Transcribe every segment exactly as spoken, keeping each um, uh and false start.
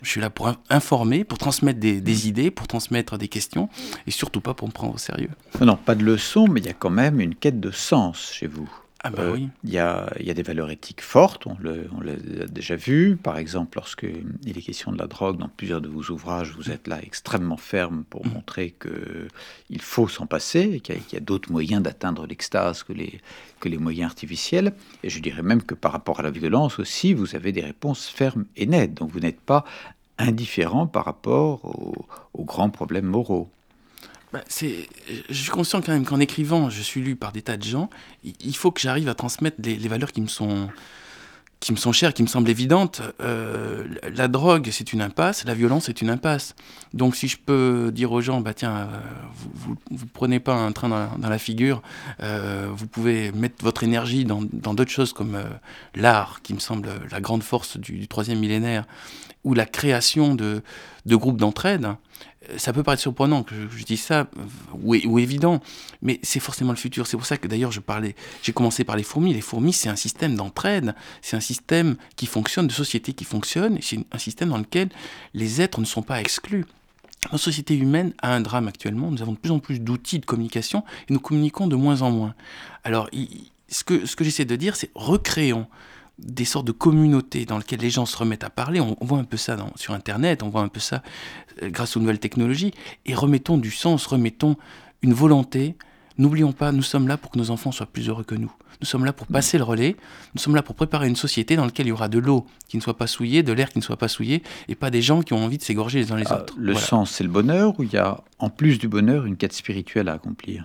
Je suis là pour in- informer, pour transmettre des, des idées, pour transmettre des questions, et surtout pas pour me prendre au sérieux. Non, non, pas de leçon, mais il y a quand même une quête de sens chez vous. Ah bah Euh, oui. Il y a, il y a des valeurs éthiques fortes, on le- on l'a déjà vu. Par exemple, lorsque il est question de la drogue, dans plusieurs de vos ouvrages, vous êtes là extrêmement ferme pour Mhm. montrer qu'il faut s'en passer, et qu'il y a, qu'il y a d'autres moyens d'atteindre l'extase que les, que les moyens artificiels. Et je dirais même que par rapport à la violence aussi, vous avez des réponses fermes et nettes. Donc vous n'êtes pas indifférent par rapport aux, aux grands problèmes moraux. Bah, c'est, je suis conscient quand même qu'en écrivant, je suis lu par des tas de gens. Il il faut que j'arrive à transmettre les, les valeurs qui me sont, qui me sont chères, qui me semblent évidentes. Euh, la la drogue, c'est une impasse. La violence, c'est une impasse. Donc, si je peux dire aux gens, bah tiens, euh, vous, vous, vous prenez pas un train dans la, dans la figure, euh, vous pouvez mettre votre énergie dans, dans d'autres choses comme euh, l'art, qui me semble la grande force du, du troisième millénaire, ou la création de, de groupes d'entraide. Ça peut paraître surprenant que je, je dise ça, ou, ou évident, mais c'est forcément le futur. C'est pour ça que d'ailleurs je parlais, j'ai commencé par les fourmis. Les fourmis, c'est un système d'entraide, c'est un système qui fonctionne, de société qui fonctionne, et c'est un système dans lequel les êtres ne sont pas exclus. Notre société humaine a un drame actuellement, nous avons de plus en plus d'outils de communication, et nous communiquons de moins en moins. Alors, il, ce que, ce que j'essaie de dire, c'est recréons des sortes de communautés dans lesquelles les gens se remettent à parler. On, on voit un peu ça dans, sur Internet, on voit un peu ça euh, grâce aux nouvelles technologies, et remettons du sens, remettons une volonté. N'oublions pas, nous sommes là pour que nos enfants soient plus heureux que nous. Nous sommes là pour passer le relais, nous sommes là pour préparer une société dans laquelle il y aura de l'eau qui ne soit pas souillée, de l'air qui ne soit pas souillé, et pas des gens qui ont envie de s'égorger les uns les Ah, autres. le Voilà. sens, c'est le bonheur, ou il y a, en plus du bonheur, une quête spirituelle à accomplir?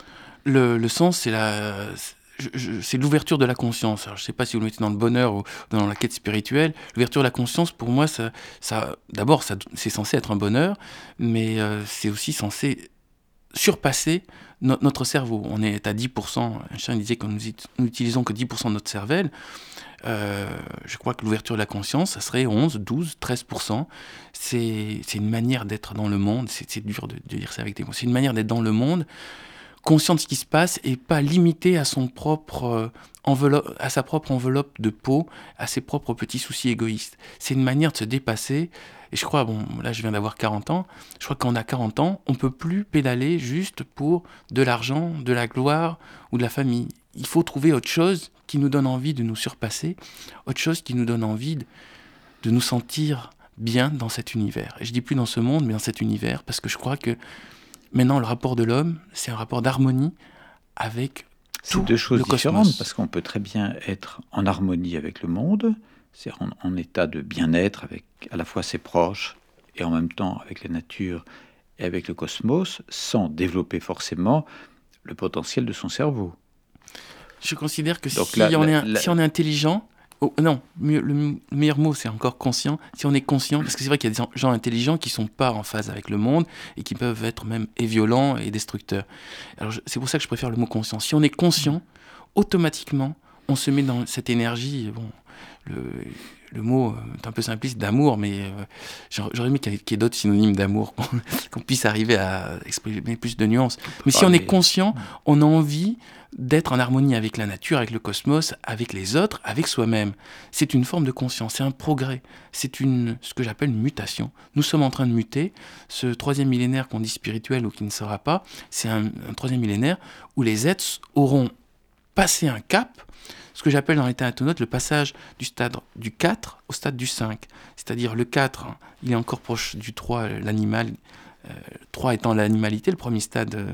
Le, le sens, c'est la, je- je- c'est l'ouverture de la conscience. Alors, je ne sais pas si vous le mettez dans le bonheur ou dans la quête spirituelle. L'ouverture de la conscience, pour moi, ça, ça, d'abord, ça, c'est censé être un bonheur, mais euh, c'est aussi censé surpasser no- notre cerveau. On est à dix pour cent. Einstein disait que nous, it- nous utilisons que dix pour cent de notre cervelle. Euh, je crois que l'ouverture de la conscience, ça serait onze, douze, treize pour cent. C'est, c'est une manière d'être dans le monde. C'est, c'est dur de, de dire ça avec des mots. C'est une manière d'être dans le monde, conscient de ce qui se passe et pas limité à son propre euh, enveloppe, à sa propre enveloppe de peau, à ses propres petits soucis égoïstes. C'est une manière de se dépasser. Et je crois, bon, là je viens d'avoir quarante ans, je crois qu'on a quarante ans, on peut plus pédaler juste pour de l'argent, de la gloire ou de la famille. Il faut trouver autre chose qui nous donne envie de nous surpasser, autre chose qui nous donne envie de, de nous sentir bien dans cet univers. Et je dis plus dans ce monde, mais dans cet univers, parce que je crois que maintenant, le rapport de l'homme, c'est un rapport d'harmonie avec C'est tout deux choses le différentes, cosmos. parce qu'on peut très bien être en harmonie avec le monde, c'est en, en état de bien-être avec à la fois ses proches et en même temps avec la nature et avec le cosmos, sans développer forcément le potentiel de son cerveau. Je considère que Donc si là, on là- est, un- là- si on est intelligent, oh, non, mieux- le, m- le meilleur mot c'est encore conscient, si on est conscient, parce que c'est vrai qu'il y a des gens- gens intelligents qui sont pas en phase avec le monde et qui peuvent être même et violents et destructeurs. Alors je- c'est pour ça que je préfère le mot conscient. Si on est conscient, automatiquement, on se met dans cette énergie, bon, le, le mot euh, est un peu simpliste d'amour, mais euh, j'aurais j'aurais aimé qu'il y ait qu'il y ait d'autres synonymes d'amour, qu'on qu'on puisse arriver à exprimer plus de nuances. Mais si on est parler- conscient, on a envie d'être en harmonie avec la nature, avec le cosmos, avec les autres, avec soi-même. C'est une forme de conscience, c'est un progrès, c'est une, ce que j'appelle une mutation. Nous sommes en train de muter. Ce troisième millénaire qu'on dit spirituel ou qui ne sera pas, c'est un, un troisième millénaire où les êtres auront passé un cap, ce que j'appelle dans l'état atonote le passage du stade du quatre au stade du cinq. C'est-à-dire le quatre, hein, il est encore proche du trois, euh, l'animal, euh, trois étant l'animalité, le premier stade euh,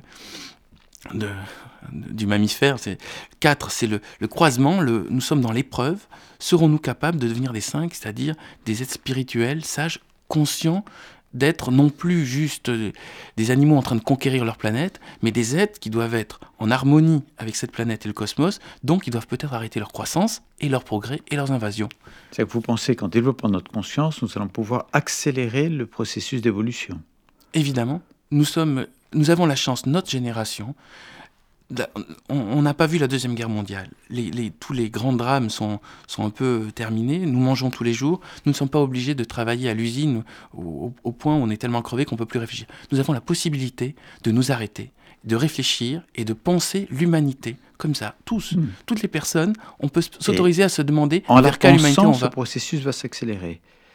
de, de- du mammifère. C'est, quatre, c'est le, le croisement, le, nous sommes dans l'épreuve. Serons-nous capables de devenir des cinq, c'est-à-dire des êtres spirituels, sages, conscients d'être non plus juste euh, des animaux en train de conquérir leur planète, mais des êtres qui doivent être en harmonie avec cette planète et le cosmos, donc ils doivent peut-être arrêter leur croissance et leur progrès et leurs invasions. C'est que vous pensez qu'en développant notre conscience, nous allons pouvoir accélérer le processus d'évolution. Évidemment, nous sommes, nous avons la chance, notre génération, d'a- on on n'a pas vu la Deuxième Guerre mondiale. Les, les- tous les grands drames sont, sont un peu terminés. Nous mangeons tous les jours. Nous ne sommes pas obligés de travailler à l'usine au, au- au point où on est tellement crevé qu'on ne peut plus réfléchir. Nous avons la possibilité de nous arrêter, de réfléchir et de penser l'humanité. Comme ça, tous, Hmm. toutes les personnes, on peut s- s'autoriser à se demander En la vers quelle humanité on pensant, ce va. processus va s'accélérer.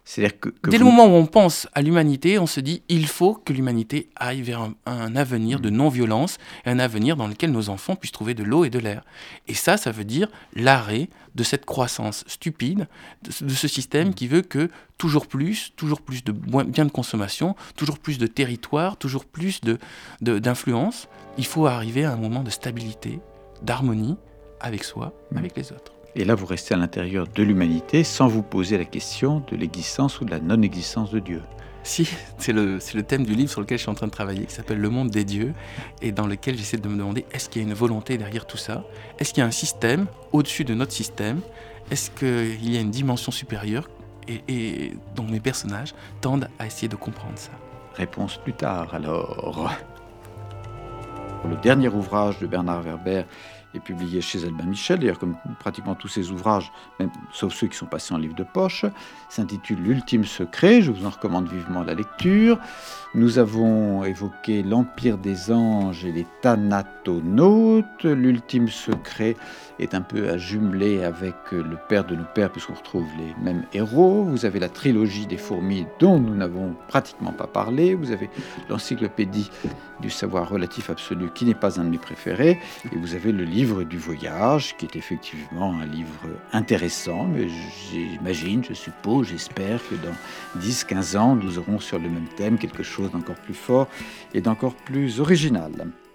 C'est-à-dire que, que Dès vous... le moment où on pense à l'humanité, on se dit il faut que l'humanité aille vers un, un avenir de non-violence et un avenir dans lequel nos enfants puissent trouver de l'eau et de l'air. Et ça, ça veut dire l'arrêt de cette croissance stupide, de, de ce système qui veut que toujours plus, toujours plus de biens de consommation, toujours plus de territoire, toujours plus de, de, d'influence. Il faut arriver à un moment de stabilité, d'harmonie avec soi, avec les autres. Et là, vous restez à l'intérieur de l'humanité sans vous poser la question de l'existence ou de la non-existence de Dieu. Si, c'est le, c'est le thème du livre sur lequel je suis en train de travailler, qui s'appelle Le monde des dieux, et dans lequel j'essaie de me demander, est-ce qu'il y a une volonté derrière tout ça ? Est-ce qu'il y a un système au-dessus de notre système ? Est-ce qu'il y a une dimension supérieure et, et dont mes personnages tendent à essayer de comprendre ça ? Réponse plus tard, alors. Le dernier ouvrage de Bernard Werber est publié chez Albin Michel, d'ailleurs comme pratiquement tous ses ouvrages, même, sauf ceux qui sont passés en livre de poche, s'intitule L'ultime secret, je vous en recommande vivement la lecture. Nous avons évoqué l'Empire des anges et les Thanatonautes. L'ultime secret est un peu à jumeler avec le Père de nos pères, puisqu'on retrouve les mêmes héros. Vous avez la trilogie des fourmis dont nous n'avons pratiquement pas parlé. Vous avez l'encyclopédie du savoir relatif absolu qui n'est pas un de mes préférés. Et vous avez le livre du voyage qui est effectivement un livre intéressant, mais j'imagine, je suppose, j'espère que dans dix à quinze ans, nous aurons sur le même thème quelque chose d'encore plus fort et d'encore plus original.